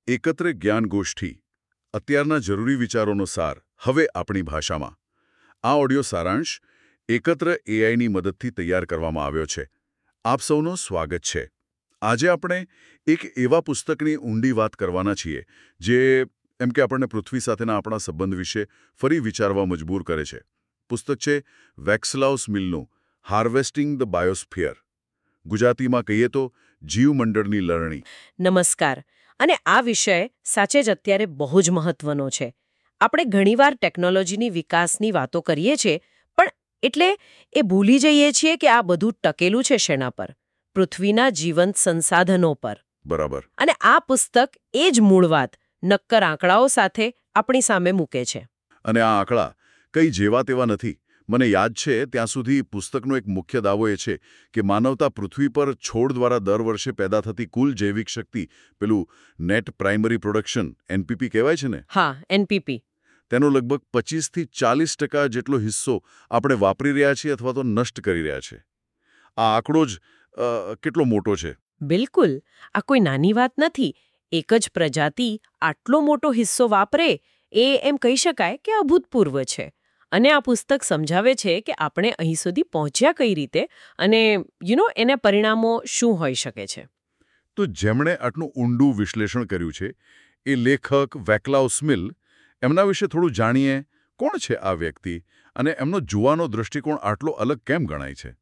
એકત્ર જ્ઞાન ગોષ્ઠી અત્યારના જરૂરી વિચારોનો સાર હવે આપણી ભાષામાં. આ ઓડિયો સારાંશ એકત્ર એઆઈની મદદથી તૈયાર કરવામાં આવ્યો છે. આપ સૌનું સ્વાગત છે. આજે આપણે એક એવા પુસ્તકની ઊંડી વાત કરવાના છીએ જે એમ કે આપણને પૃથ્વી સાથેના આપણા સંબંધ વિશે ફરી વિચારવા મજબૂર કરે છે. પુસ્તક છે વેક્સલાવ સ્મિલનું હાર્વેસ્ટિંગ ધ બાયોસ્ફિયર. ગુજરાતીમાં કહીએ તો જીવમંડળની લણણી. નમસ્કાર. અને આ વિષય સાચે જ અત્યારે બહુ જ મહત્વનો છે. આપણે ઘણીવાર ટેકનોલોજીની વિકાસની વાતો કરીએ છીએ, પણ એટલે એ ભૂલી જઈએ છીએ કે આ બધું ટકેલું છે શેના પર? પૃથ્વીના જીવંત સંસાધનો પર. બરાબર. અને આ પુસ્તક એ જ મૂળ વાત નક્કર આંકડાઓ સાથે આપણી સામે મૂકે છે. અને આ આંકડા કંઈ જેવા તેવા નથી. મને યાદ છે ત્યાં સુધી પુસ્તકનો એક મુખ્ય દાવો એ છે કે માનવતા પૃથ્વી પર છોડ દ્વારા દર વર્ષે પેદા થતી કુલ જૈવિક શક્તિ, પેલું નેટ પ્રાઇમરી પ્રોડક્શન એનપીપી કહેવાય છે ને? હા, એનપીપી. તેનો લગભગ 25થી 40% જેટલો હિસ્સો આપણે વાપરી રહ્યા છીએ અથવા તો નષ્ટ કરી રહ્યા છે. આ આંકડો જ કેટલો મોટો છે. બિલકુલ. આ કોઈ નાની વાત નથી. એક જ પ્રજાતિ આટલો મોટો હિસ્સો વાપરે એ એમ કહી શકાય કે અભૂતપૂર્વ છે. અને આ પુસ્તક સમજાવે છે કે આપણે અહીં સુધી પહોંચ્યા કઈ રીતે અને એના પરિણામો શું હોઈ શકે છે. તો જેમણે આટલું ઊંડું વિશ્લેષણ કર્યું છે એ લેખક વેક્સલાવ સ્મિલ, એમના વિશે થોડું જાણીએ. કોણ છે આ વ્યક્તિ અને એમનો જોવાનો દૃષ્ટિકોણ આટલો અલગ કેમ ગણાય છે?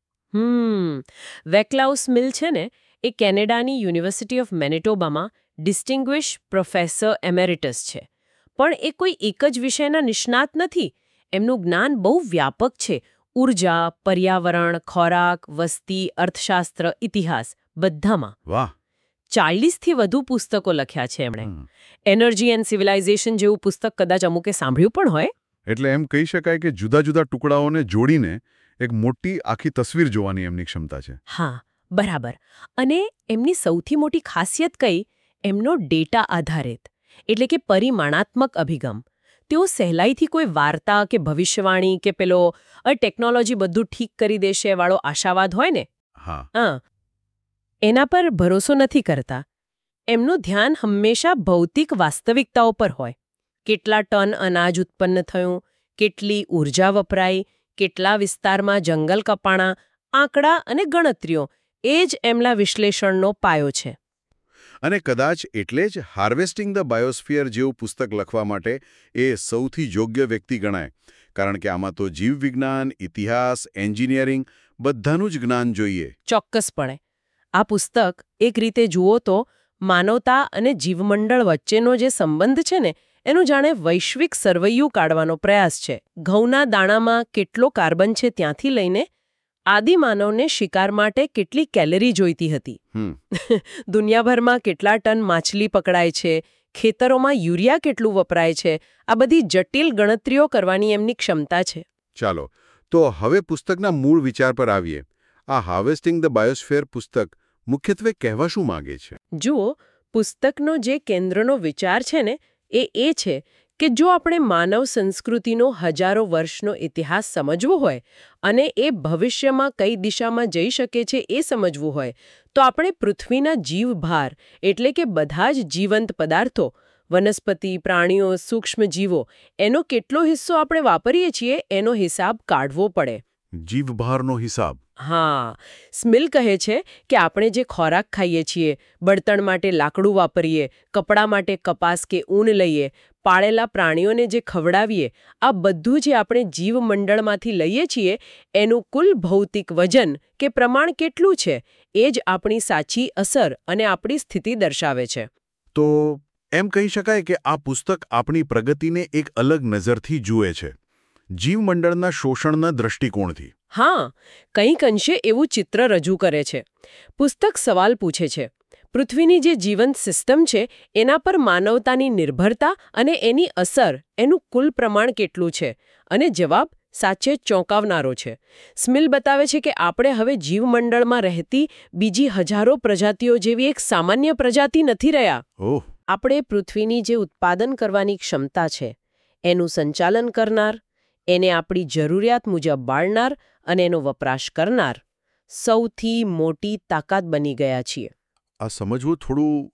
વેક્સલાવ સ્મિલ છે ને એ કેનેડાની યુનિવર્સિટી ઓફ મેનિટોબામાં ડિસ્ટિંગ્વિશ પ્રોફેસર એમેરિટસ છે. પણ એ કોઈ એક જ વિષયના નિષ્ણાત નથી. એમનું જ્ઞાન બહુ વ્યાપક છે. ઉર્જા, પર્યાવરણ, ખોરાક, વસ્તી, અર્થશાસ્ત્ર, ઇતિહાસ બધામાં. વાહ! 40થી વધુ પુસ્તકો લખ્યા છે એમણે. એનર્જી એન્ડ સિવિલાઇઝેશન જેવું પુસ્તક કદાચ અમુકે સાંભળ્યું પણ હોય. એટલે એમ કહી શકાય કે જુદા જુદા ટુકડાઓને જોડીને એક મોટી આખી તસવીર જોવાની એમની ક્ષમતા છે. હા, બરાબર. અને એમની સૌથી મોટી ખાસિયત કઈ? એમનો ડેટા આધારિત એટલે કે પરિમાણાત્મક અભિગમ. તેઓ સહેલાઈથી કોઈ વાર્તા કે ભવિષ્યવાણી કે પેલો ટેકનોલોજી બધું ઠીક કરી દેશે વાળો આશાવાદ હોય ને, એના પર ભરોસો નથી કરતા. એમનું ધ્યાન હંમેશા ભૌતિક વાસ્તવિકતાઓ પર હોય. કેટલા ટન અનાજ ઉત્પન્ન થયું, કેટલી ઊર્જા વપરાઈ, કેટલા વિસ્તારમાં જંગલ કપાણા, આંકડા અને ગણતરીઓ એ જ એમના વિશ્લેષણનો પાયો છે. અને કદાચ એટલે જ હાર્વેસ્ટિંગ ધ બાયોસ્ફિયર જેવું પુસ્તક લખવા માટે એ સૌથી યોગ્ય વ્યક્તિ ગણાય. કારણ કે આમાં તો જીવવિજ્ઞાન, ઇતિહાસ, એન્જિનિયરિંગ બધાનું જ જ્ઞાન જોઈએ. ચોક્કસપણે. આ પુસ્તક એક રીતે જુઓ તો માનવતા અને જીવમંડળ વચ્ચેનો જે સંબંધ છે ને એનું જાણે વૈશ્વિક સરવૈયું કાઢવાનો પ્રયાસ છે. ઘઉંના દાણામાં કેટલો કાર્બન છે ત્યાંથી લઈને આદિમાનવને શિકાર માટે કેટલી કેલરી જોઈતી હતી, દુનિયાભરમાં કેટલા ટન માછલી પકડાય છે, ખેતરોમાં યુરિયા કેટલું વપરાય છે, આ બધી જટિલ ગણતરીઓ કરવાની એમની ક્ષમતા છે. ચાલો, તો હવે પુસ્તકના મૂળ વિચાર પર આવીએ. આ હાર્વેસ્ટિંગ ધ બાયોસ્ફિયર પુસ્તક મુખ્યત્વે કહેવા શું માંગે છે? જુઓ, પુસ્તકનો જે કેન્દ્રનો વિચાર છે ને એ છે કે જો આપણે માનવ સંસ્કૃતિનો હજારો વર્ષનો ઇતિહાસ સમજવો હોય અને એ ભવિષ્યમાં કઈ દિશામાં જઈ શકે છે એ સમજવું હોય તો આપણે પૃથ્વીના જીવભાર એટલે કે બધા જ જીવંત પદાર્થો, વનસ્પતિ, પ્રાણીઓ, સૂક્ષ્મજીવો એનો કેટલો હિસ્સો આપણે વાપરીએ છીએ એનો હિસાબ કાઢવો પડે. જીવભારનો હિસાબ? હા. સ્મિલ કહે છે કે આપણે જે ખોરાક ખાઈએ છીએ, બળતણ માટે લાકડું વાપરીએ, કપડાં માટે કપાસ કે ઊન લઈએ, પાળેલા પ્રાણીઓને જે ખવડાવીએ, આ બધું જે આપણે જીવમંડળમાંથી લઈએ છીએ એનું કુલ ભૌતિક વજન કે પ્રમાણ કેટલું છે એ જ આપણી સાચી અસર અને આપણી સ્થિતિ દર્શાવે છે. તો એમ કહી શકાય કે આ પુસ્તક આપણી પ્રગતિને એક અલગ નજરથી જુએ છે, જીવમંડળના શોષણના દૃષ્ટિકોણથી. હા, કંઈક અંશે એવું ચિત્ર રજૂ કરે છે. પુસ્તક સવાલ પૂછે છે, પૃથ્વીની જે જીવંત સિસ્ટમ છે એના પર માનવતાની નિર્ભરતા અને એની અસર, એનું કુલ પ્રમાણ કેટલું છે? અને જવાબ સાચે ચોંકાવનારો છે. સ્મિલ બતાવે છે કે આપણે હવે જીવમંડળમાં રહેતી બીજી હજારો પ્રજાતિઓ જેવી એક સામાન્ય પ્રજાતિ નથી રહ્યા. આપણે પૃથ્વીની જે ઉત્પાદન કરવાની ક્ષમતા છે એનું સંચાલન કરનાર, એને આપણી જરૂરિયાત મુજબ બાળનાર અને એનો વપરાશ કરનાર સૌથી મોટી તાકાત બની ગયા છીએ. આ સમજવું થોડું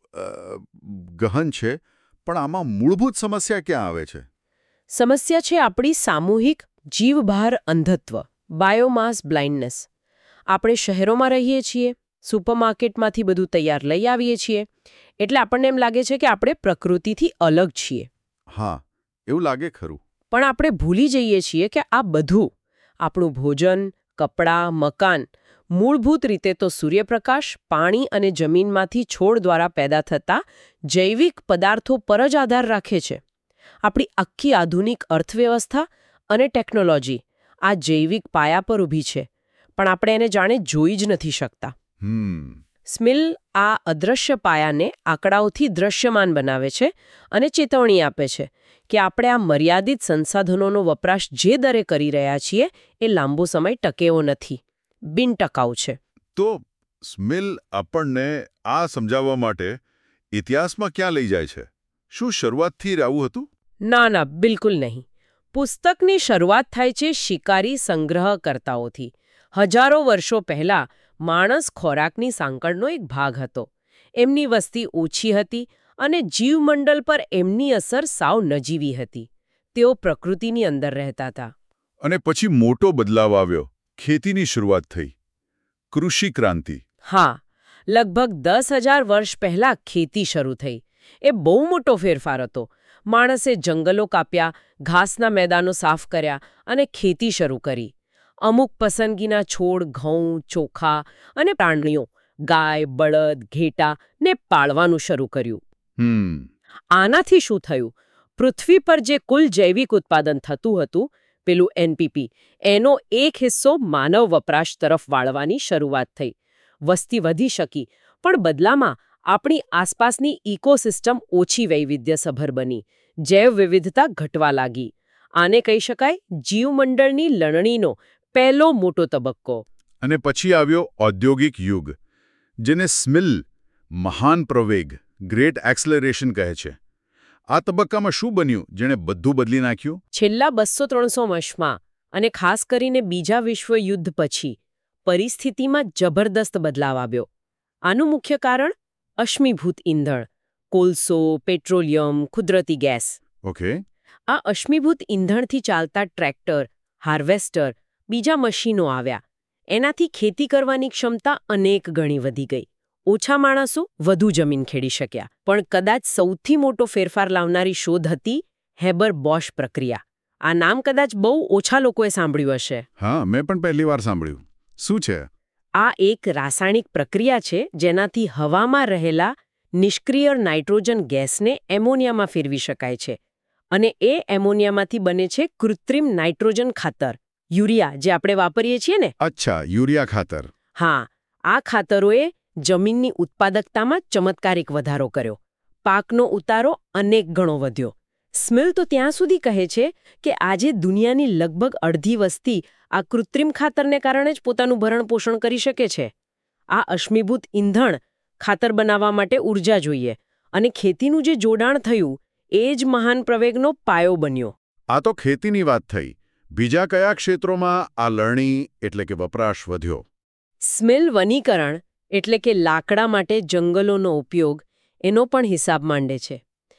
ગહન છે, પણ આમાં મૂળભૂત સમસ્યા ક્યાં આવે છે? સમસ્યા છે આપણી સામૂહિક જીવભાર અંધત્વ, બાયોમાસ બ્લાઇન્ડનેસ. આપણે શહેરોમાં રહીએ છીએ, સુપરમાર્કેટમાંથી બધું તૈયાર લઈ આવીએ છીએ, એટલે આપણને એમ લાગે છે કે આપણે પ્રકૃતિથી અલગ છીએ. હા, એવું લાગે ખરું. પણ આપણે ભૂલી જઈએ છીએ કે આ બધું, આપણું ભોજન, કપડાં, મકાન, મૂળભૂત રીતે તો સૂર્યપ્રકાશ, પાણી અને જમીનમાંથી છોડ દ્વારા પેદા થતા જૈવિક પદાર્થો પર જ આધાર રાખે છે. આપણી આખી આધુનિક અર્થવ્યવસ્થા અને ટેકનોલોજી આ જૈવિક પાયા પર ઊભી છે, પણ આપણે એને જાણે જોઈ જ નથી શકતા. સ્મિલ આ અદ્રશ્ય પાયાને આંકડાઓથી દ્રશ્યમાન બનાવે છે અને ચેતવણી આપે છે કે આપણે આ મર્યાદિત સંસાધનોનો વપરાશ જે દરે કરી રહ્યા છીએ એ લાંબો સમય ટકેવો નથી, બિનટકાઉ છે. તો સ્મિલ આપણને આ સમજાવવા માટે ઇતિહાસમાં ક્યાં લઈ જાય છે? શું શરૂઆતથી આવું હતું? ના, બિલકુલ નહીં. પુસ્તકની શરૂઆત થાય છે શિકારી સંગ્રહકર્તાઓથી. હજારો વર્ષો પહેલા માણસ ખોરાકની સાંકળનો એક ભાગ હતો. એમની વસ્તી ઓછી હતી અને જીવમંડળ પર એમની અસર સાવ નજીવી હતી. તેઓ પ્રકૃતિની અંદર રહેતા હતા. અને પછી મોટો બદલાવ આવ્યો, ખેતીની શરૂઆત થઈ, કૃષિ ક્રાંતિ. હા, લગભગ 10,000 વર્ષ પહેલા ખેતી શરૂ થઈ. એ બહુ મોટો ફેરફાર હતો. માણસે જંગલો કાપ્યા, ઘાસના મેદાનો સાફ કર્યા અને ખેતી શરૂ કરી. અમુક પસંદગીના છોડ, ઘઉં, ચોખા અને પ્રાણીઓ, ગાય, બળદ, ઘેટા ને પાળવાનું શરૂ કર્યું. આનાથી શું થયું? પૃથ્વી પર જે કુલ જૈવિક ઉત્પાદન થતું હતું, પેલું NPP, એનો એક હિસ્સો માનવ વપરાશ તરફ વાળવાની શરૂઆત થઈ. વસ્તી વધી શકી, પણ બદલામાં આપણી આસપાસની ઇકોસિસ્ટમ ઓછી વૈવિધ્યસભર બની. જૈવ વિવિધતા ઘટવા લાગી. આને કહી શકાય જીવમંડળની લણણીનો પહેલો મોટો તબક્કો. અને પછી આવ્યો ઔદ્યોગિક યુગ, જેને સ્મિલ મહાન પ્રવેગ, ગ્રેટ એક્સલરેશન કહે છે. આ તબક્કામાં શું બન્યું જેણે બધું બદલી નાખ્યું? છેલ્લા 200-300 વર્ષમાં, અને ખાસ કરીને બીજા વિશ્વયુદ્ધ પછી, પરિસ્થિતિમાં જબરદસ્ત બદલાવ આવ્યો. આનું મુખ્ય કારણ અશ્મિભૂત ઈંધણ, કોલસો, પેટ્રોલિયમ, કુદરતી ગેસ. ઓકે. આ અશ્મિભૂત ઈંધણથી ચાલતા ટ્રેક્ટર, હાર્વેસ્ટર, બીજા મશીનો આવ્યા. એનાથી ખેતી કરવાની ક્ષમતા અનેક ગણી વધી ગઈ. ઓછા માણસો વધુ જમીન ખેડી શક્યા. પણ કદાચ સૌથી મોટો ફેરફાર લાવનારી શોધ હતી હેબર બોશ પ્રક્રિયા. આ નામ કદાચ બહુ ઓછા લોકોએ સાંભળ્યું હશે. હા, મેં પણ પહેલી વાર સાંભળ્યું. શું છે? આ એક રાસાયણિક પ્રક્રિયા છે જેનાથી હવામાં રહેલા નિષ્ક્રિય નાઇટ્રોજન ગેસને એમોનિયામાં ફેરવી શકાય છે. અને એ એમોનિયામાંથી બને છે કૃત્રિમ નાઇટ્રોજન ખાતર, યુરિયા, જે આપણે વાપરીએ છીએ ને. અચ્છા, યુરિયા ખાતર. હા, આ ખાતરોએ જમીનની ઉત્પાદકતામાં ચમત્કારિક વધારો કર્યો. પાકનો ઉતારો અનેક ગણો વધ્યો. સ્મિલ તો ત્યાં સુધી કહે છે કે આજે દુનિયાની લગભગ અડધી વસ્તી આ કૃત્રિમ ખાતરને કારણે જ પોતાનું ભરણ પોષણ કરી શકે છે. આ અશ્મિભૂત ઈંધણ ખાતર બનાવવા માટે ઊર્જા જોઈએ, અને ખેતીનું જે જોડાણ થયું એ જ મહાન પ્રવેગનો પાયો બન્યો. આ તો ખેતીની વાત થઈ. બીજા કયા ક્ષેત્રોમાં આ લણણી એટલે કે વપરાશ વધ્યો? સ્મિલ વનીકરણ એટલે કે લાકડા માટે જંગલોનો ઉપયોગ, એનો પણ હિસાબ માંડે છે.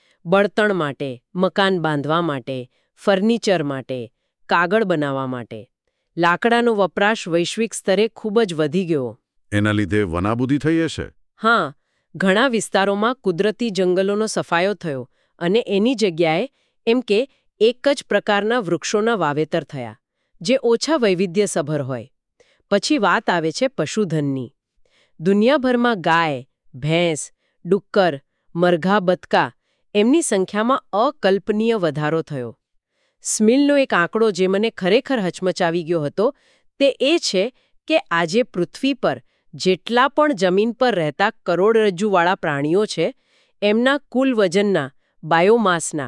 બળતણ માટે, મકાન બાંધવા માટે, ફર્નિચર માટે, કાગળ બનાવવા માટે લાકડાનો વપરાશ વૈશ્વિક સ્તરે ખૂબ જ વધી ગયો. એના લીધે વનાબૂદી થઈ હશે? હા, ઘણા વિસ્તારોમાં કુદરતી જંગલોનો સફાયો થયો અને એની જગ્યાએ એમ કે એક જ પ્રકારના વૃક્ષોના વાવેતર થયા, જે ઓછા વૈવિધ્યસભર હોય. પછી વાત આવે છે પશુધનની. દુનિયાભરમાં ગાય, ભેંસ, ડુક્કર, મરઘા, બતકા એમની સંખ્યામાં અકલ્પનીય વધારો થયો. સ્મિલનો એક આંકડો જે મને ખરેખર હચમચાવી ગયો હતો તે એ છે કે આજે પૃથ્વી પર જેટલા પણ જમીન પર રહેતા કરોડરજ્જુવાળા પ્રાણીઓ છે, એમના કુલ વજનના, બાયોમાસના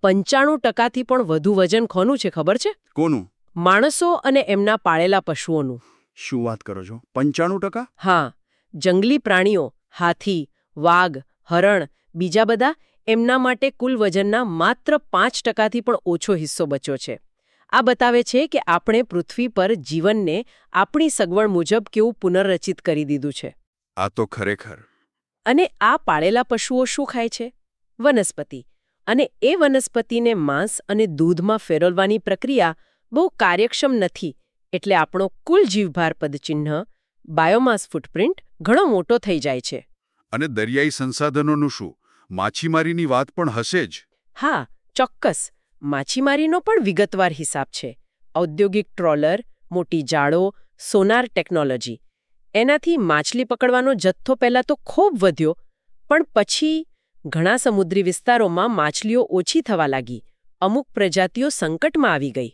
95%થી પણ વધુ વજન કોનું છે ખબર છે? કોનું? માણસો અને એમના પાળેલા પશુઓનું. શું વાત કરો છો? 95%? હા, જંગલી પ્રાણીઓ, હાથી, વાઘ, હરણ, બીજા બધા, એમના માટે કુલ વજનના માત્ર 5%થી પણ ઓછો હિસ્સો બચ્યો છે. આ બતાવે છે કે આપણે પૃથ્વી પર જીવનને આપણી સગવડ મુજબ કેવું પુનર્રચિત કરી દીધું છે. આ તો ખરેખર. અને આ પાળેલા પશુઓ શું ખાય છે? વનસ્પતિ. અને એ વનસ્પતિને માંસ અને દૂધમાં ફેરવવાની પ્રક્રિયા બહુ કાર્યક્ષમ નથી, એટલે આપણો કુલ જીવભાર પદચિહ્ન બાયોમાસ ફૂટપ્રિન્ટ ઘણો મોટો થઈ જાય છે. અને દરિયાઈ સંસાધનોનું શું? માછીમારીની વાત પણ હશે જ. હા, ચોક્કસ. માછીમારીનો પણ વિગતવાર હિસાબ છે. ઔદ્યોગિક ટ્રોલર, મોટી જાળો, સોનાર ટેકનોલોજી. એનાથી માછલી પકડવાનો જથ્થો પહેલાં તો ખૂબ વધ્યો, પણ પછી ઘણા સમુદ્રી વિસ્તારોમાં માછલીઓ ઓછી થવા લાગી. અમુક પ્રજાતિઓ સંકટમાં આવી ગઈ.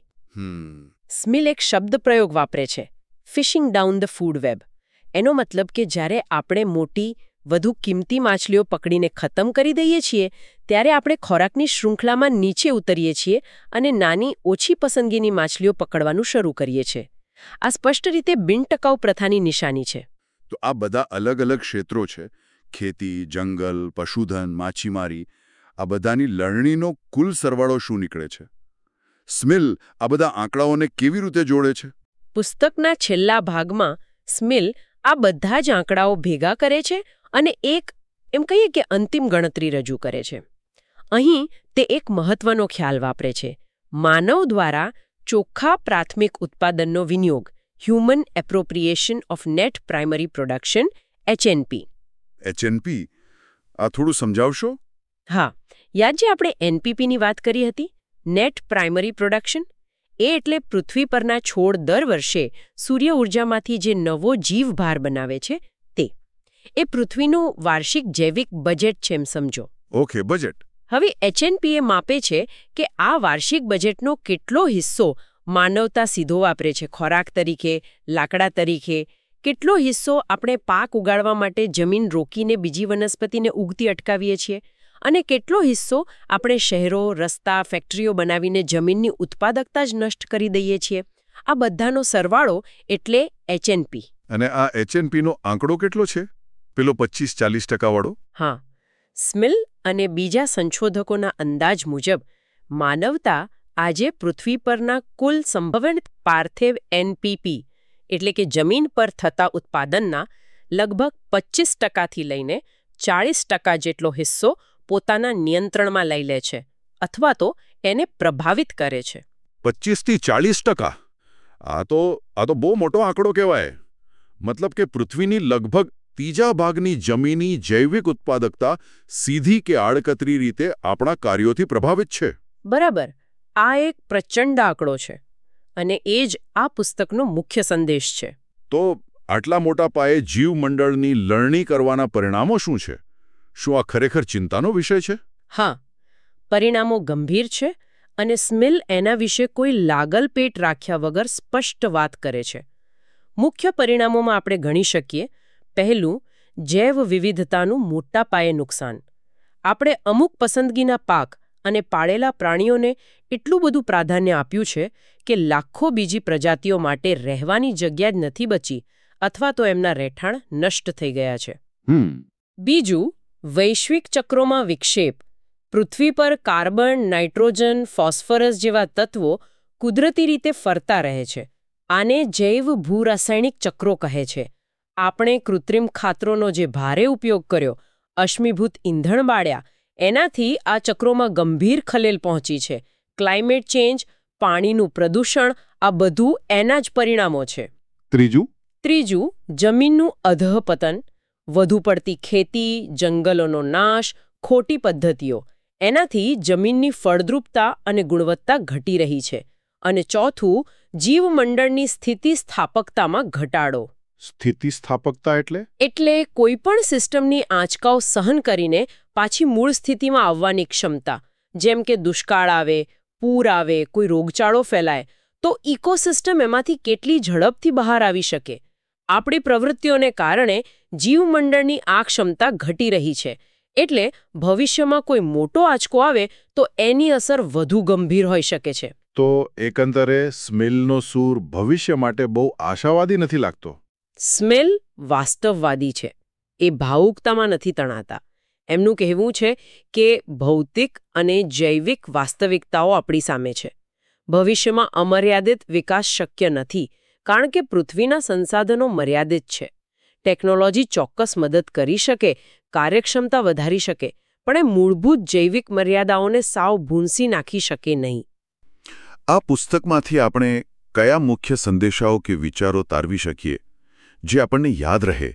સ્મિલ એક શબ્દ પ્રયોગ વાપરે છે, fishing down the food web. એનો મતલબ કે જ્યારે આપણે મોટી, વધુ કિંમતી માછલીઓ પકડીને ખતમ કરી દઈએ છીએ, ત્યારે આપણે ખોરાકની શૃંખલામાં નીચે ઉતરીએ છીએ અને નાની, ઓછી પસંદગીની માછલીઓ પકડવાનું શરૂ કરીએ છીએ. આ સ્પષ્ટ રીતે બિનટકાઉ પ્રથાની નિશાની છે. તો આ બધા અલગ અલગ ક્ષેત્રો છે, ખેતી, જંગલ, પશુધન, માછીમારી, આ બધાની લણણીનો કુલ સરવાળો શું નીકળે છે? સ્મિલ આ બધા આંકડાઓને કેવી રીતે જોડે છે? પુસ્તકના છેલ્લા ભાગમાં સ્મિલ આ બધા જ આંકડાઓ ભેગા કરે છે અને એક, એમ કહીએ કે અંતિમ ગણતરી રજૂ કરે છે. અહીં તે એક મહત્વનો ખ્યાલ વાપરે છે, માનવ દ્વારા ચોખ્ખા પ્રાથમિક ઉત્પાદનનો વિનિયોગ, human appropriation of net primary production, HNP. HNP? આ થોડું સમજાવશો? હા, યાદ જે આપણે NPPની વાત કરી હતી, નેટ પ્રાઇમરી પ્રોડક્શન? એ એટલે પૃથ્વી પરના છોડ દર વર્ષે સૂર્ય ઊર્જામાંથી જે નવો જીવભાર બનાવે છે તે. એ પૃથ્વીનું વાર્ષિક જૈવિક બજેટ છે એમ સમજો. Okay, budget. હવે HNP એ માપે છે કે આ વાર્ષિક બજેટનો કેટલો હિસ્સો માનવતા સીધો વાપરે છે ખોરાક તરીકે, લાકડા તરીકે, કેટલો હિસ્સો આપણે પાક ઉગાડવા માટે જમીન રોકીને બીજી વનસ્પતિને ઉગતી અટકાવીએ છીએ, અને કેટલો હિસ્સો આપણે શહેરો, રસ્તા, ફેક્ટરીઓ બનાવીને જમીનની ઉત્પાદકતા જ નષ્ટ કરી દઈએ છીએ. આ બધાનો સરવાળો એટલે HNP. અને આ HNPનો આંકડો કેટલો છે? પેલો 25-40% વાળો? હા, સ્મિલ અને બીજા સંશોધકોના અંદાજ મુજબ માનવતા આજે પૃથ્વી પરના કુલ સંભવિત પાર્થિવ NPP એટલે કે જમીન પર થતા ઉત્પાદનના લગભગ 25%થી લઈને 40% જેટલો હિસ્સો પોતાના નિયંત્રણમાં લઈ લે છે અથવા તો એને પ્રભાવિત કરે છે. 25-40%? આ તો બહુ મોટો આંકડો કહેવાય. મતલબ કે પૃથ્વીની લગભગ ત્રીજા ભાગની જમીની જૈવિક ઉત્પાદકતા સીધી કે આડકતરી રીતે આપણા કાર્યોથી પ્રભાવિત છે. બરાબર. આ એક પ્રચંડ આંકડો છે અને એ જ આ પુસ્તકનો મુખ્ય સંદેશ છે. તો આટલા મોટા પાયે જીવમંડળની લણણી કરવાના પરિણામો શું છે? શું આ ખરેખર ચિંતાનો વિષય છે? હા, પરિણામો ગંભીર છે અને સ્મિલ એના વિશે કોઈ લાગલ પેટ રાખ્યા વગર સ્પષ્ટ વાત કરે છે. મુખ્ય પરિણામોમાં આપણે ગણી શકીએ, પહેલું, જૈવ વિવિધતાનું મોટા પાયે નુકસાન. આપણે અમુક પસંદગીના પાક અને પાળેલા પ્રાણીઓને એટલું બધું પ્રાધાન્ય આપ્યું છે કે લાખો બીજી પ્રજાતિઓ માટે રહેવાની જગ્યા જ નથી બચી અથવા તો એમના રહેઠાણ નષ્ટ થઈ ગયા છે. બીજું, વૈશ્વિક ચક્રોમાં વિક્ષેપ. પૃથ્વી પર કાર્બન, નાઇટ્રોજન, ફોસ્ફરસ જેવા તત્વો કુદરતી રીતે ફરતા રહે છે. આને જૈવ ભૂરાસાયણિક ચક્રો કહે છે. આપણે કૃત્રિમ ખાતરોનો જે ભારે ઉપયોગ કર્યો, અશ્મિભૂત ઈંધણ બાળ્યા, એનાથી આ ચક્રોમાં ગંભીર ખલેલ પહોંચી છે. ક્લાઇમેટ ચેન્જ, પાણીનું પ્રદૂષણ, આ બધું એના જ પરિણામો છે. ત્રીજું, જમીનનું અધઃપતન. વધુ પડતી ખેતી, જંગલોનો નાશ, ખોટી પદ્ધતિઓ, એનાથી જમીનની ફળદ્રુપતા અને ગુણવત્તા ઘટી રહી છે. અને ચોથું, જીવમંડળની સ્થિતિસ્થાપકતામાં ઘટાડો. સ્થિતિસ્થાપકતા એટલે કોઈ પણ સિસ્ટમની આંચકાઓ સહન કરીને પાછી મૂળ સ્થિતિમાં આવવાની ક્ષમતા. જેમ કે દુષ્કાળ આવે, પૂર આવે, કોઈ રોગચાળો ફેલાય, તો ઇકોસિસ્ટમ એમાંથી કેટલી ઝડપથી બહાર આવી શકે. આપણી પ્રવૃત્તિઓને કારણે જીવમંડળની આ ક્ષમતા ઘટી રહી છે. એટલે ભવિષ્યમાં કોઈ મોટો આંચકો આવે તો એની અસર વધુ ગંભીર હોઈ શકે છે. તો એકંદરે સ્મિલનો સૂર ભવિષ્ય માટે બહુ આશાવાદી નથી લાગતો. સ્મિલ વાસ્તવવાદી છે. એ ભાવુકતામાં નથી તણાતા. એમનું કહેવું છે કે ભૌતિક અને જૈવિક વાસ્તવિકતાઓ આપણી સામે છે. ભવિષ્યમાં અમર્યાદિત વિકાસ શક્ય નથી, કારણ કે પૃથ્વીના સંસાધનો મર્યાદિત છે. ટેકનોલોજી ચોક્કસ મદદ કરી શકે, કાર્યક્ષમતા વધારી શકે, પણ એ મૂળભૂત જૈવિક મર્યાદાઓને સાવ ભૂંસી નાખી શકે નહીં. આ પુસ્તકમાંથી આપણે કયા મુખ્ય સંદેશાઓ કે વિચારો તારવી શકીએ જે આપણને યાદ રહે?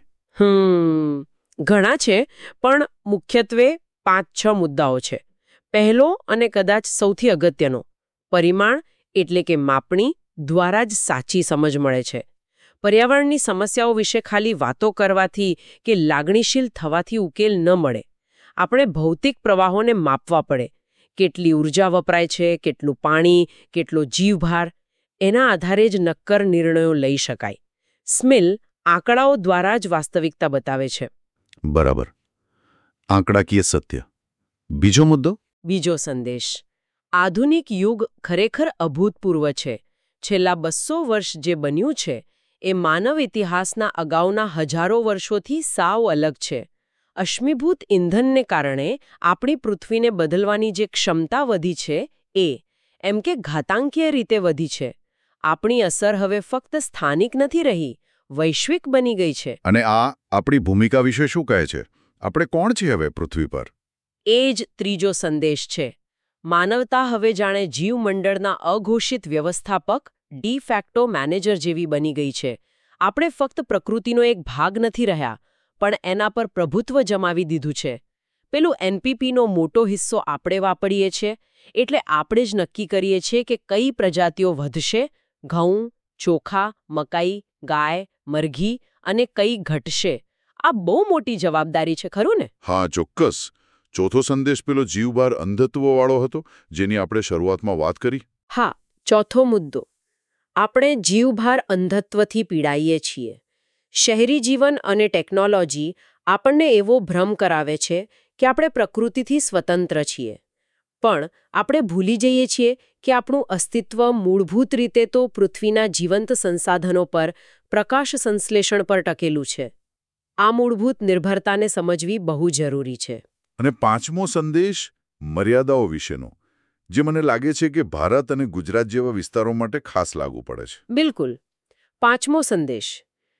ઘણા છે, પણ મુખ્યત્વે 5-6 મુદ્દાઓ છે. પહેલો અને કદાચ સૌથી અગત્યનો, પરિમાણ એટલે કે માપણી દ્વારા જ સાચી સમજ મળે છે. પર્યાવરણની સમસ્યાઓ વિશે ખાલી વાતો કરવાથી કે લાગણીશીલ થવાથી ઉકેલ ન મળે. આપણે ભૌતિક પ્રવાહોને માપવા પડે. કેટલી ઊર્જા વપરાય છે, કેટલું પાણી, કેટલો જીવભાર, એના આધારે જ નક્કર નિર્ણયો લઈ શકાય. સ્મિલ આંકડાઓ દ્વારા જ વાસ્તવિકતા બતાવે છે. બરાબર. આંકડાકીય સત્ય. બીજો મુદ્દો? બીજો સંદેશ, આધુનિક યુગ ખરેખર અભૂતપૂર્વ છે. છેલ્લા 200 વર્ષ જે બન્યું છે એ માનવ ઇતિહાસના અગાઉના હજારો વર્ષોથી સાવ અલગ છે. અશ્મિભૂત ઇંધણને કારણે આપણી પૃથ્વીને બદલવાની જે ક્ષમતા વધી છે એમ કે ઘાતાંકીય રીતે વધી છે. આપણી અસર હવે ફક્ત સ્થાનિક નથી રહી, વૈશ્વિક બની ગઈ છે. અને આ આપણી ભૂમિકા વિશે શું કહે છે? આપણે કોણ છીએ હવે પૃથ્વી પર? એ જ ત્રીજો સંદેશ છે. માનવતા હવે જાણે જીવમંડળના અઘોષિત વ્યવસ્થાપક, ડી ફેક્ટો મેનેજર જેવી બની ગઈ છે. આપણે ફક્ત પ્રકૃતિનો એક ભાગ નથી રહ્યા, પણ એના પર પ્રભુત્વ જમાવી દીધું છે. પેલું એનપીપીનો મોટો હિસ્સો આપણે વાપરીએ છીએ, એટલે આપણે જ નક્કી કરીએ છીએ કે કઈ પ્રજાતિઓ વધશે, ઘઉં, ચોખા, મકાઈ, ગાય, મરઘી, અને કઈ ઘટશે. આ બહુ મોટી જવાબદારી છે, ખરું ને? હા, ચોક્કસ. ચોથો સંદેશ પેલો જીવભાર અંધત્વવાળો હતો જેની આપણે શરૂઆતમાં વાત કરી. હા, ચોથો મુદ્દો. આપણે જીવભાર અંધત્વથી પીડાઈએ છીએ. શહેરી જીવન અને ટેકનોલોજી આપણને એવો ભ્રમ કરાવે છે કે આપણે પ્રકૃતિથી સ્વતંત્ર છીએ. પણ આપણે ભૂલી જઈએ છીએ કે આપણું અસ્તિત્વ મૂળભૂત રીતે તો પૃથ્વીના જીવંત સંસાધનો પર, પ્રકાશ સંશ્લેષણ પર ટકેલું છે. આ મૂળભૂત નિર્ભરતાને સમજવી બહુ જરૂરી છે. અને પાંચમો સંદેશ મર્યાદાઓ વિશેનો, જે મને લાગે છે કે ભારત અને ગુજરાત જેવા વિસ્તારો માટે ખાસ લાગુ પડે છે. બિલકુલ. પાંચમો સંદેશ,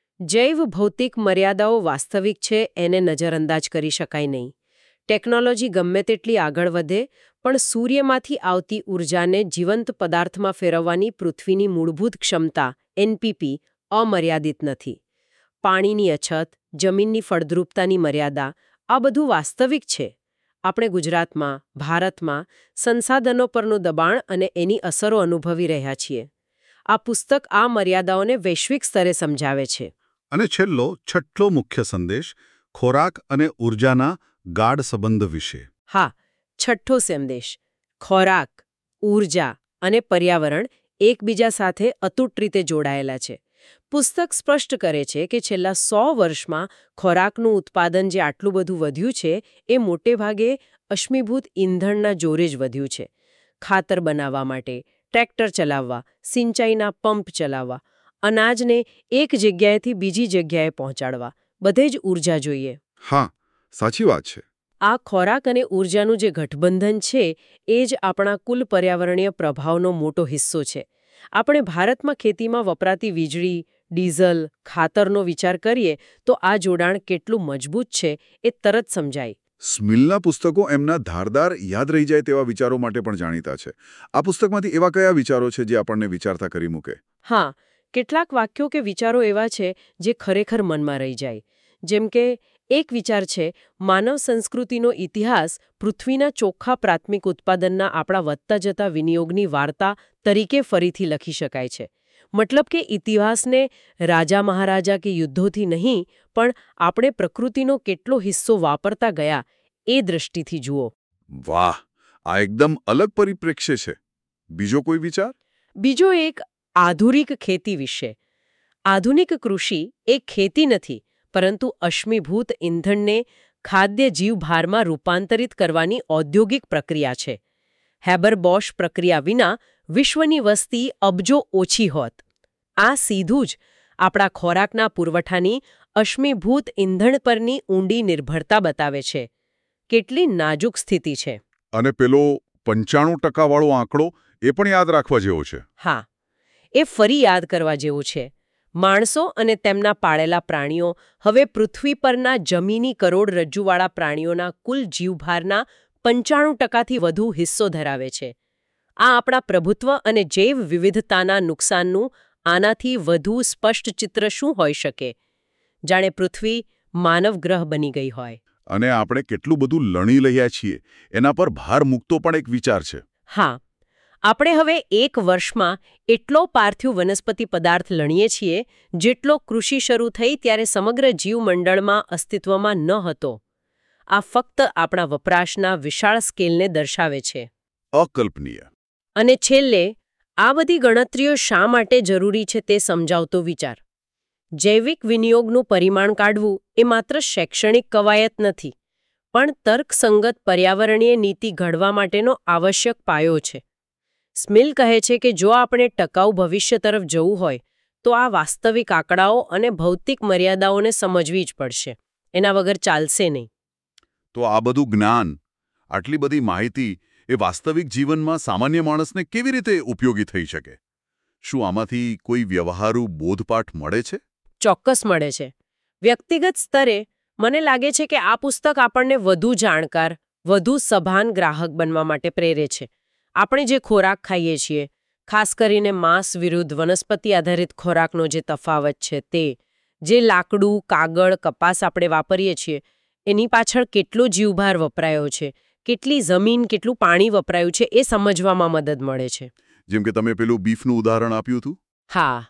જૈવ ભૌતિક મર્યાદાઓ વાસ્તવિક છે, એને નજરઅંદાજ કરી શકાય નહીં. ટેકનોલોજી ગમે તેટલી આગળ વધે, પણ સૂર્યમાંથી આવતી ઊર્જાને જીવંત પદાર્થમાં ફેરવવાની પૃથ્વીની મૂળભૂત ક્ષમતા એનપીપી અમર્યાદિત નથી. પાણીની અછત, જમીનની ફળદ્રુપતાની મર્યાદા, આ બધું વાસ્તવિક છે. આપણે ગુજરાતમાં, ભારતમાં સંસાધનો પરનું દબાણ અને એની અસરો અનુભવી રહ્યા છીએ. આ પુસ્તક આ મર્યાદાઓને વૈશ્વિક સ્તરે સમજાવે છે. અને છેલ્લો, છઠ્ઠો મુખ્ય સંદેશ ખોરાક અને ઊર્જાના ગાઢ સંબંધ વિશે. હા, છઠ્ઠો સંદેશ, ખોરાક, ઊર્જા અને પર્યાવરણ એકબીજા સાથે અતૂટ રીતે જોડાયેલા છે. પુસ્તક સ્પષ્ટ કરે છે કે છેલ્લા 100 વર્ષમાં ખોરાકનું ઉત્પાદન જે આટલું બધું વધ્યું છે એ મોટેભાગે અશ્મિભૂત ઇંધણના જોરે જ વધ્યું છે. ખાતર બનાવવા માટે, ટ્રેક્ટર ચલાવવા, સિંચાઈના પંપ ચલાવવા, અનાજને એક જગ્યાએથી બીજી જગ્યાએ પહોંચાડવા, બધે જ ઊર્જા જોઈએ. હા, સાચી વાત છે. આ ખોરાક અને ઊર્જાનું જે ગઠબંધન છે એ જ આપણા કુલ પર્યાવરણીય પ્રભાવનો મોટો હિસ્સો છે. આપણે ભારતમાં ખેતીમાં વપરાતી વીજળી, ડીઝલ, ખાતરનો વિચાર કરીએ તો આ જોડાણ કેટલું મજબૂત છે એ તરત સમજાય. સ્મિલના પુસ્તકો એમના ધારદાર, યાદ રહી જાય તેવા વિચારો માટે પણ જાણીતા છે. આ પુસ્તકમાંથી એવા કયા વિચારો છે જે આપણને વિચારતા કરી મૂકે? હા, કેટલાક વાક્યો કે વિચારો એવા છે જે ખરેખર મનમાં રહી જાય. જેમ કે એક વિચાર છે, માનવ સંસ્કૃતિનો ઇતિહાસ પૃથ્વીના ચોખ્ખા પ્રાથમિક ઉત્પાદનના આપણા વધતા જતા વિનિયોગની વાર્તા તરીકે ફરીથી લખી શકાય છે. મતલબ કે ઇતિહાસને રાજા મહારાજા કે યુદ્ધોથી નહીં, પણ આપણે પ્રકૃતિનો કેટલો હિસ્સો વાપરતા ગયા એ દૃષ્ટિથી જુઓ. વાહ, આ એકદમ અલગ પરિપ્રેક્ષ્ય છે. બીજો કોઈ વિચાર? બીજો એક આધુનિક ખેતી વિશે. આધુનિક કૃષિ એ ખેતી નથી, પરંતુ અશ્મિભૂત ઇંધણને ખાદ્ય જીવભારમાં રૂપાંતરિત કરવાની ઔદ્યોગિક પ્રક્રિયા છે. હેબર-બોશ પ્રક્રિયા વિના વિશ્વની વસ્તી અબજો ઓછી હોત. આ સીધું જ આપણા ખોરાકના પુરવઠાની અશ્મિભૂત ઇંધણ પરની ઊંડી નિર્ભરતા બતાવે છે. કેટલી નાજુક સ્થિતિ છે. અને પેલો 95% વાળો આંકડો એ પણ યાદ રાખવા જેવો છે. હા, એ ફરી યાદ કરવા જેવું છે. માણસો અને તેમના પાળેલા પ્રાણીઓ હવે પૃથ્વી પરના જમીની કરોડરજ્જુવાળા પ્રાણીઓના કુલ જીવભારના 95%થી વધુ હિસ્સો ધરાવે છે. આ આપણા પ્રભુત્વ અને જૈવ વિવિધતાના નુકસાનનું આનાથી વધુ સ્પષ્ટ ચિત્ર શું હોઈ શકે? જાણે પૃથ્વી માનવ ગ્રહ બની ગઈ હોય. અને આપણે કેટલું બધું લણી રહ્યા છીએ એના પર ભાર મૂકતો પણ એક વિચાર છે. હા, આપણે હવે એક વર્ષમાં એટલો પાર્થિવ વનસ્પતિ પદાર્થ લણીએ છીએ જેટલો કૃષિ શરૂ થઈ ત્યારે સમગ્ર જીવમંડળમાં અસ્તિત્વમાં ન હતો. આ ફક્ત આપણા વપરાશના વિશાળ સ્કેલને દર્શાવે છે. અકલ્પનીય. અને છેલ્લે આ બધી ગણતરીઓ શા માટે જરૂરી છે તે સમજાવતો વિચાર. જૈવિક વિનિયોગનું પરિમાણ કાઢવું એ માત્ર શૈક્ષણિક કવાયત નથી, પણ તર્કસંગત પર્યાવરણીય નીતિ ઘડવા માટેનો આવશ્યક પાયો છે. સ્મિલ કહે છે કે જો આપણે ટકાઉ ભવિષ્ય તરફ જવું હોય તો આ વાસ્તવિક આંકડાઓ અને ભૌતિક મર્યાદાઓને સમજવી જ પડશે. એના વગર ચાલશે નહીં. તો આ બધું જ્ઞાન, આટલી બધી માહિતી એ વાસ્તવિક જીવનમાં સામાન્ય માણસને કેવી રીતે ઉપયોગી થઈ શકે? શું આમાંથી કોઈ વ્યવહારુ બોધપાઠ મળે છે? ચોક્કસ મળે છે. વ્યક્તિગત સ્તરે મને લાગે છે કે આ પુસ્તક આપણને વધુ જાણકાર, વધુ સભાન ગ્રાહક બનવા માટે પ્રેરે છે. આપણે જે ખોરાક ખાઈએ છીએ, ખાસ કરીને માંસ વિરુદ્ધ વનસ્પતિ આધારિત ખોરાકનો જે તફાવત છે તે, જે લાકડું, કાગળ, કપાસ આપણે વાપરીએ છીએ, એની પાછળ કેટલો જીવભાર વપરાયો છે, કેટલી જમીન, કેટલું પાણી વપરાયું છે એ સમજવામાં મદદ મળે છે. જેમ કે તમે પેલું બીફનું ઉદાહરણ આપ્યું હતું. હા,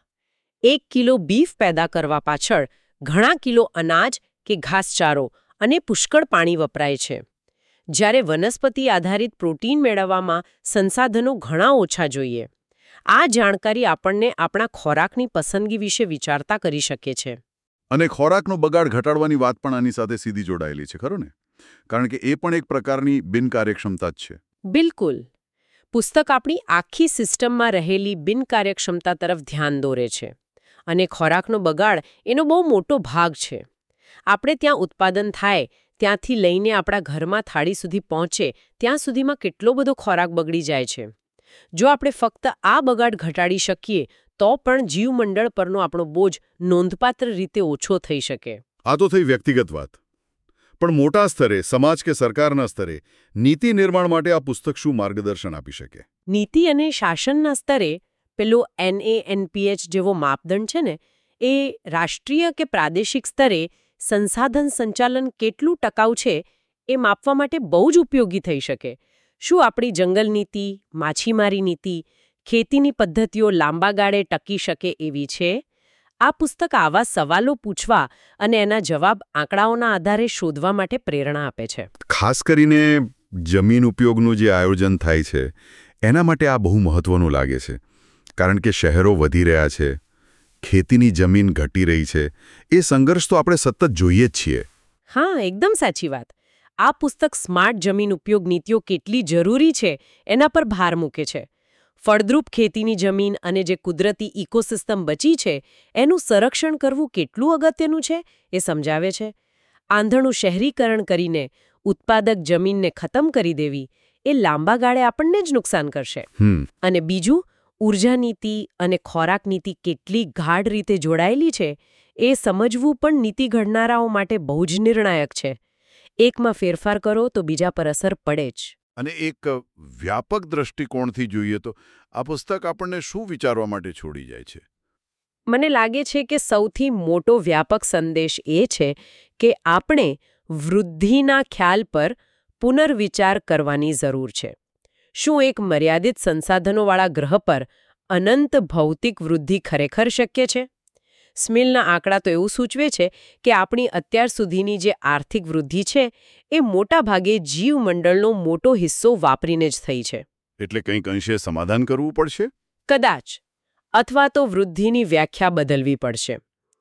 1 કિલો બીફ પેદા કરવા પાછળ ઘણા કિલો અનાજ કે ઘાસચારો અને પુષ્કળ પાણી વપરાય છે. જ્યારે વનસ્પતિ આધારિત પ્રોટીન મેળવવામાં સંસાધનો ઘણા ઓછા જોઈએ. આ જાણકારી આપણને આપણા ખોરાકની પસંદગી વિશે વિચારતા કરી શકે છે. અને ખોરાકનો બગાડ ઘટાડવાની વાત પણ આની સાથે સીધી જોડાયેલી છે, ખરું ને? કારણ કે એ પણ એક પ્રકારની બિનકાર્યક્ષમતા જ છે. બિલકુલ. પુસ્તક આપણી આખી સિસ્ટમમાં રહેલી બિનકાર્યક્ષમતા તરફ ધ્યાન દોરે છે. અને ખોરાકનો બગાડ એનો બહુ મોટો ભાગ છે. આપણે ત્યાં ઉત્પાદન થાય ત્યાંથી લઈને આપણા ઘરમાં થાળી સુધી પહોંચે ત્યાં સુધીમાં કેટલો બધો ખોરાક બગડી જાય છે. જો આપણે ફક્ત આ બગાડ ઘટાડી શકીએ તો પણ જીવમંડળ પરનો આપણો બોજ નોંધપાત્ર રીતે ઓછો થઈ શકે. આ તો થઈ વ્યક્તિગત વાત. પણ મોટા સ્તરે, સમાજ કે સરકારના સ્તરે નીતિ નિર્માણ માટે આ પુસ્તક શું માર્ગદર્શન આપી શકે? નીતિ અને શાસનના સ્તરે પેલો NANPH જેવો માપદંડ છે ને, એ રાષ્ટ્રીય કે પ્રાદેશિક સ્તરે સંસાધન સંચાલન કેટલું ટકાઉ છે એ માપવા માટે બહુ જ ઉપયોગી થઈ શકે. શું આપણી જંગલ નીતિ, માછીમારી નીતિ, ખેતીની પદ્ધતિઓ લાંબા ગાળે ટકી શકે એવી છે? આ પુસ્તક આવા સવાલો પૂછવા અને એના જવાબ આંકડાઓના આધારે શોધવા માટે પ્રેરણા આપે છે. ખાસ કરીને જમીન ઉપયોગનું જે આયોજન થાય છે એના માટે આ બહુ મહત્વનું લાગે છે. કારણ કે શહેરો વધી રહ્યા છે, ખેતીની જમીન ઘટી રહી છે, એ સંઘર્ષ તો આપણે સતત જોઈએ જ છીએ. હા, એકદમ સાચી વાત. આ પુસ્તક સ્માર્ટ જમીન ઉપયોગ નીતિઓ કેટલી જરૂરી છે એના પર ભાર મૂકે છે. ફળદ્રુપ ખેતીની જમીન અને જે કુદરતી ઇકોસિસ્ટમ બચી છે એનું સંરક્ષણ કરવું કેટલું અગત્યનું છે એ સમજાવે છે. આંધળું શહેરીકરણ કરીને ઉત્પાદક જમીનને ખતમ કરી દેવી એ લાંબા ગાળે આપણને જ નુકસાન કરશે. અને બીજું, ઉર્જા નીતિ અને ખોરાક નીતિ કેટલી ગાઢ રીતે જોડાયેલી છે એ સમજવું પણ નીતિ ઘડનારાઓ માટે બહુ જ નિર્ણાયક છે. એકમાં ફેરફાર કરો તો બીજા પર અસર પડે જ. અને એક વ્યાપક દ્રષ્ટિકોણથી જોઈએ તો આ પુસ્તક આપણને શું વિચારવા માટે છોડી જાય છે? મને લાગે છે કે સૌથી મોટો વ્યાપક સંદેશ એ છે કે આપણે વૃદ્ધિના ખ્યાલ પર પુનર્વિચાર કરવાની જરૂર છે. શું એક મર્યાદિત સંસાધનોવાળા ગ્રહ પર અનંત ભૌતિક વૃદ્ધિ ખરેખર શક્ય છે? સ્મિલના આંકડા તો એવું સૂચવે છે કે આપણી અત્યાર સુધીની જે આર્થિક વૃદ્ધિ છે એ મોટા ભાગે જીવમંડળનો મોટો હિસ્સો વાપરીને જ થઈ છે. એટલે કંઈક અંશે સમાધાન કરવું પડશે? કદાચ. અથવા તો વૃદ્ધિની વ્યાખ્યા બદલવી પડશે.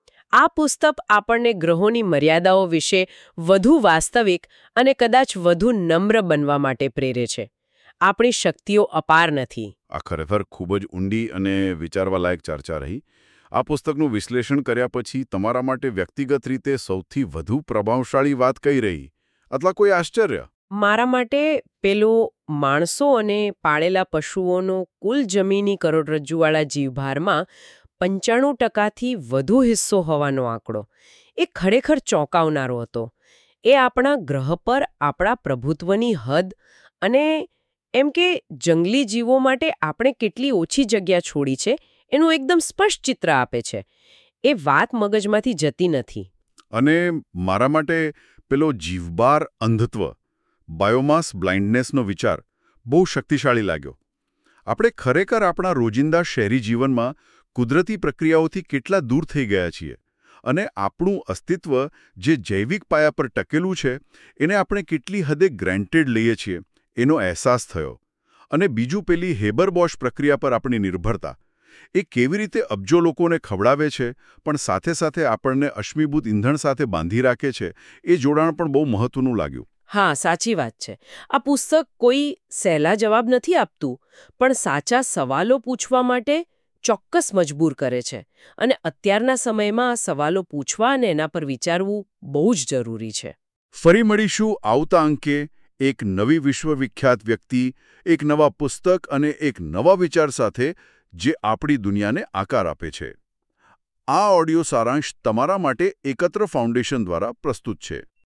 આ પુસ્તક આપણને ગ્રહોની મર્યાદાઓ વિશે વધુ વાસ્તવિક અને કદાચ વધુ નમ્ર બનવા માટે પ્રેરે છે. આપણી શક્તિઓ અપાર નથી. આ ખરેખર ખૂબ જ ઊંડી અને વિચારવા લાયક ચર્ચા રહી. આ પુસ્તકનું વિશ્લેષણ કર્યા પછી તમારા માટે વ્યક્તિગત રીતે સૌથી વધુ પ્રભાવશાળી વાત કઈ રહી? અથવા કોઈ આશ્ચર્ય? મારા માટે પેલો માણસો અને પાળેલા પશુઓનો કુલ જમીની કરોડરજ્જુવાળા જીવભારમાં 95%થી વધુ હિસ્સો હોવાનો આંકડો એ ખરેખર ચોંકાવનારો હતો. એ આપણા ગ્રહ પર આપણા પ્રભુત્વની હદ અને એમ કે જંગલી જીવો માટે આપણે કેટલી ઓછી જગ્યા છોડી છે એનું એકદમ સ્પષ્ટ ચિત્ર આપે છે. એ વાત મગજમાંથી જતી નથી. અને મારા માટે પેલો જીવબાર અંધત્વ, બાયોમાસ બ્લાઇન્ડનેસનો વિચાર બહુ શક્તિશાળી લાગ્યો. આપણે ખરેખર આપણા રોજિંદા શહેરી જીવનમાં કુદરતી પ્રક્રિયાઓથી કેટલા દૂર થઈ ગયા છીએ અને આપણું અસ્તિત્વ જે જૈવિક પાયા પર ટકેલું છે એને આપણે કેટલી હદે ગ્રાન્ટેડ લઈએ છીએ એનો અહેસાસ થયો. અને બીજું પેલી હેબર-બોશ પ્રક્રિયા પર આપણી નિર્ભરતા, એ કેવી રીતે અબજો લોકોને ખવડાવે છે પણ સાથે સાથે આપણને અશ્મિભૂત ઇંધણ સાથે બાંધી રાખે છે, એ જોડાણ પણ બહુ મહત્વનું લાગ્યું. હા, સાચી વાત છે. આ પુસ્તક કોઈ સહેલા જવાબ નથી આપતું, પણ સાચા સવાલો પૂછવા માટે ચોક્કસ મજબૂર કરે છે. અને અત્યારના સમયમાં આ સવાલો પૂછવા અને એના પર વિચારવું બહુ જ જરૂરી છે. ફરી મળીશું આવતા અંકે એક નવી વિશ્વવિખ્યાત વ્યક્તિ, એક નવા પુસ્તક અને એક નવા વિચાર સાથે જે આપણી દુનિયાને આકાર આપે છે. આ ઓડિયો સારાંશ તમારા માટે એકત્ર ફાઉન્ડેશન દ્વારા પ્રસ્તુત છે.